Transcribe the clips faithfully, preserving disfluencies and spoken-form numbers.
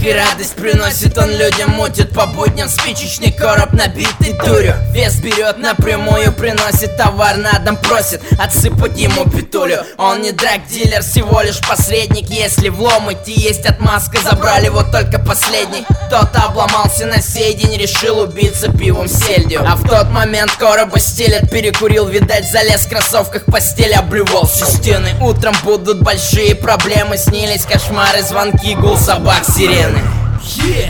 и радость приносит он людям, мутит по будням спичечный короб, набитый дурью. Вес берет напрямую, приносит товар на дом, просит отсыпать ему петулю. Он не драг-дилер, всего лишь посредник. Если влом идти есть отмазка, забрали вот только последний. Тот обломался на сей день, решил убиться пивом с сельдью. А в тот момент короба стелят, перекурил, видать, залез в кроссовках, постель облювал все стены. Утром будут большие проблемы, снились кошмары, звонки, гул собак, сирены. Yeah.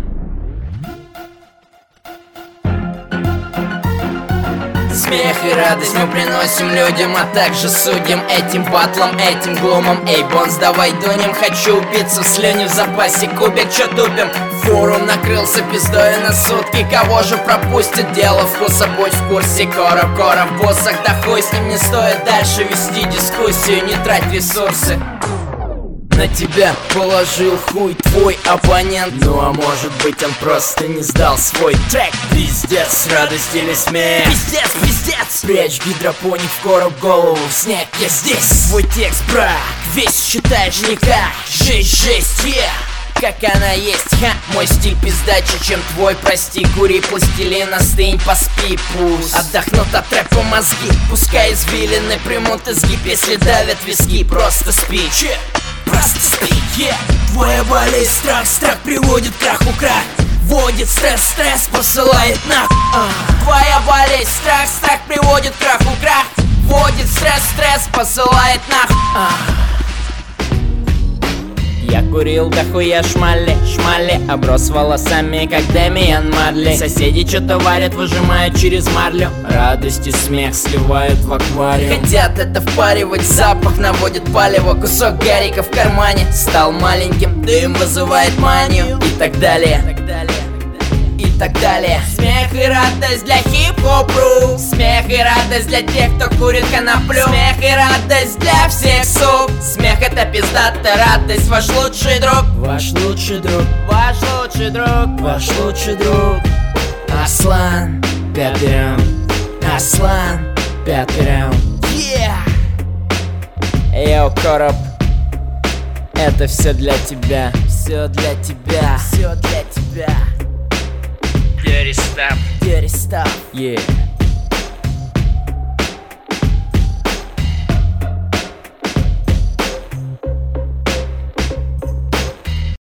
Смех и радость мы приносим людям, а также судим этим батлом, этим глумом. Эй, Бонс, давай дунем, хочу убиться в слюне, в запасе кубик, чё тупим? Форум накрылся пиздой на сутки, кого же пропустит дело вкуса, будь в курсе. Короб, короб в боссах, да хуй с ним, не стоит дальше вести дискуссию, не трать ресурсы. На тебя положил хуй твой оппонент, ну а может быть он просто не сдал свой трек. Пиздец, радость или смех? Пиздец, пиздец! Прячь гидропоник в короб, голову в снег, я здесь. Твой текст брак, весь считаешь никак. Жесть, жесть, yeah. Как она есть, ха, мой стиль пиздаче, чем твой, прости. Кури пластилин, остынь, поспи, пусть отдохнут от рэпа мозги. Пускай извилины примут изгиб, если давят виски, просто спи. Че? Просто спи, yeah. Твоя болезнь, страх, страх приводит к краху, крах. Вводит стресс, стресс посылает нахуй. а. Твоя болезнь, страх, страх приводит к краху, крах. Вводит стресс, стресс посылает нахуй. а. Я курил дохуя шмали, шмали, оброс волосами, как Дэмиан Марли. Соседи что-то варят, выжимают через марлю. Радость и смех сливают в аквариум. Хотят это впаривать, запах наводит палево. Кусок гарика в кармане стал маленьким, дым вызывает манию. И так далее, и так далее. Смех и радость для хип-хоп-ру. Смех и радость для тех, кто курит коноплю. Смех и радость для всех сук. Смех это пиздатая радость, ваш лучший друг. Ваш лучший друг, ваш лучший друг, ваш лучший друг. Аслан, пятый раунд. Аслан, пятый раунд. Yeah. Йоу, короб, это все для тебя. Все для тебя, все для тебя. Dirty stuff, dirty stuff, yeah.